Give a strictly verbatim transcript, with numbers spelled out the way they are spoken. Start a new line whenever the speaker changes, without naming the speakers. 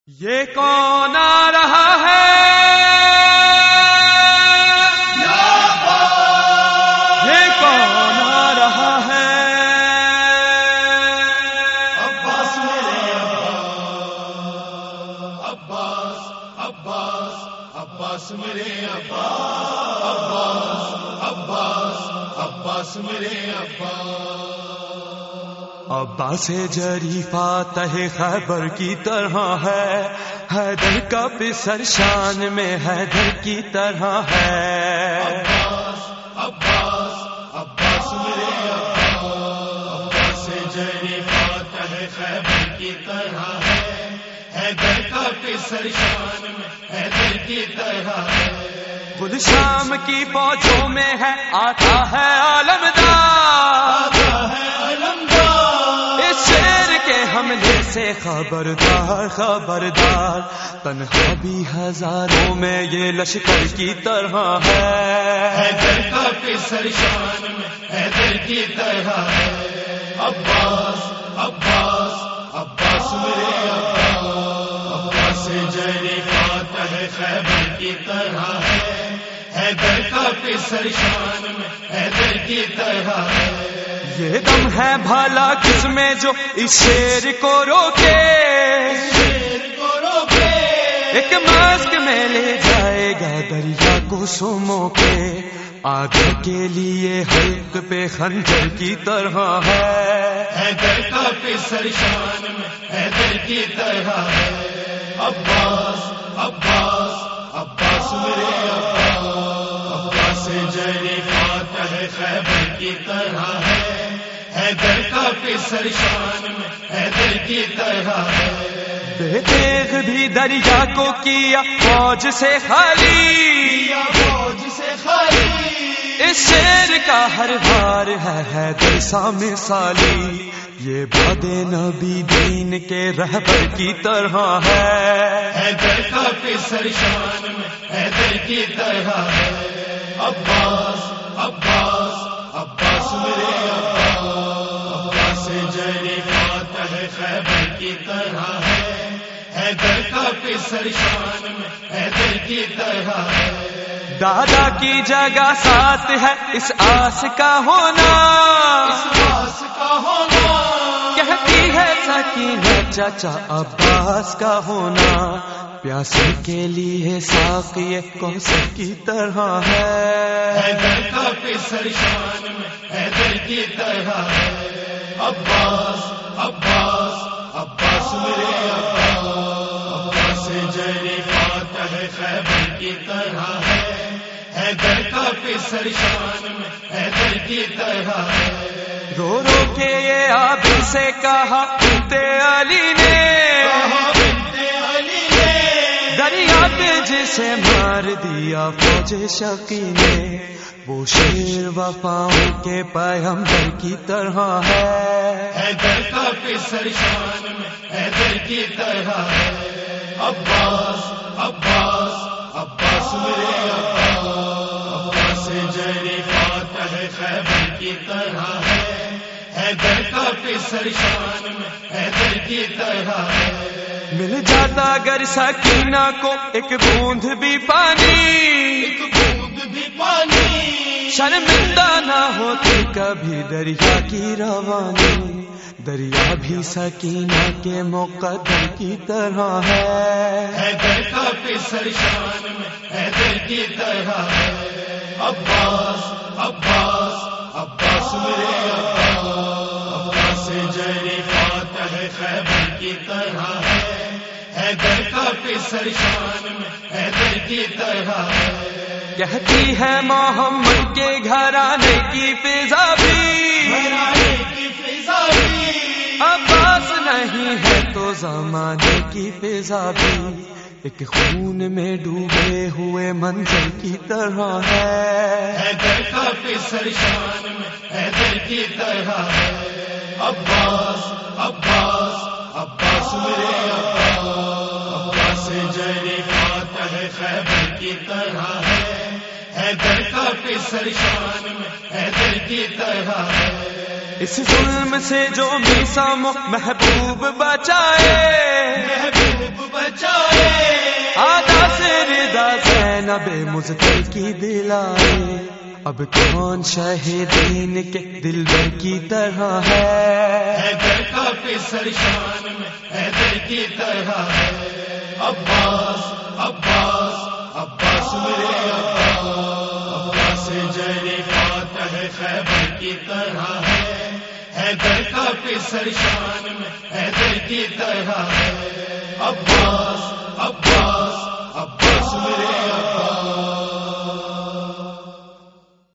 یہ کون آ رہا ہے یہ کون آ رہا ہے
عباس میرے عباس عباس عباس میرے عباس عباس عباس میرے عباس
عباس جری فاتح خیبر کی طرح ہے، حیدر کا پسر شان میں حیدر کی طرح ہے۔
عباس عباس عباس میرے عباس عباس جری فاتح خیبر کی طرح ہے، حیدر کا پسر شان میں حیدر کی طرح ہے۔
خود شام کی فوجوں میں ہے، آتا ہے عالمدار، حملے سے خبردار خبردار، تنہا بھی ہزاروں میں یہ لشکر کی طرح ہے۔
حیدر کا پسر شان میں حیدر کی طرح ہے۔ عباس عباس عباس میرے عباس عباس جری فاتح خیبر کی طرح ہے، حیدر کا پسر شان میں حیدر کی طرح ہے۔
یہ دم ہے بھلا کس میں جو اس شیر کو روکے، ایک ماسک میں لے جائے گا دریا کو سمو کے، آگے کے لیے حلق پہ خنجر کی طرح ہے۔
حیدر کا پسر شان میں حیدر کی طرح ہے۔ عباس عباس عباس میرے عباس عباس جری فاتح خیبر کی طرح ہے، حیدر کا پسر شان میں حیدر کی طرح ہے۔
بے دیکھ بھی دریا کو کیا فوج سے خالی،
فوج سے خالی،
اس شیر کا ہر بار ہے حیدر سا مثالی، یہ باد نبی دین کے رہبر کی طرح ہے۔
حیدر کا پسر شان میں حیدر کی طرح ہے۔ عباس عباس عباس میرے عباس جری فاتح خیبر کی طرح ہے، حیدر کا پسر شان میں حیدر کی طرح ہے۔
دادا کی جگہ ساتھ ہے اس آس کا ہونا،
اس آس کا ہونا،
کہتی ہے سکینہ چچا عباس کا ہونا، پیاسے کے لیے ساقی کوثر کی طرح ہے۔
حیدر کا پسر شان میں حیدر کی طرح ہے۔ عباس عباس عباس میرے عباس عباس جری فاتح خیبر کی طرح ہے، حیدر کا پسر شان میں حیدر کی طرح ہے۔
رو رو کے یہ آب سے کہا بنت علی نے، دریا پہ جسے مار دیا فوج شقی نے، وہ شیر وفاؤں کے پیغمبر کی طرح ہے۔
حیدر کا پسر شان میں حیدر کی طرح ہے۔ عباس عباس عباس میرے عباس عباس جری فاتح خیبر کی طرح ہے، حیدر کا پسر شان میں حیدر کی طرح ہے۔
مل جاتا اگر سکینہ کو ایک بوند بھی پانی،
ایک بوند بھی پانی،
شرمندہ نہ ہوتی کبھی دریا کی روانی، دریا بھی سکینہ کے مقدر کی طرح ہے۔
حیدر کا پسر شان میں حیدر کی طرح ہے۔ عباس عباس عباس میرے عباس عباس جری فاتح خیبر کی طرح ہے، حیدر کا پسر شان میں حیدر کی طرح ہے۔
کہتی ہے محمد کے گھرانے کی فضا بھی،
گھرانے کی فضا بھی،
عباس نہیں ہے تو زمانے کی فضا بھی، ایک خون میں ڈوبے ہوئے منظر کی طرح ہے۔
حیدر کا پسر شان میں حیدر کی طرح ہے۔ عباس عباس عباس میرے عباس عباس جری فاتح خیبر کی طرح ہے، حیدر کا پسر شان میں حیدر کی طرح ہے۔
اس ظلم سے جو میسا محبوب بچائے،
محبوب بچائے،
लबे मुज़्तल की दिलाए, अब कौन शाहिदीन के दिलबर की तरह है।
हैदर का पिसर शान में हैदर की तरह है। अब्बास अब्बास अब्बास मेरे अब्बास, अब्बास जरी फातह खैबर की तरह है। हैदर का पिसर शान में हैदर की तरह है। अब्बास अब्बास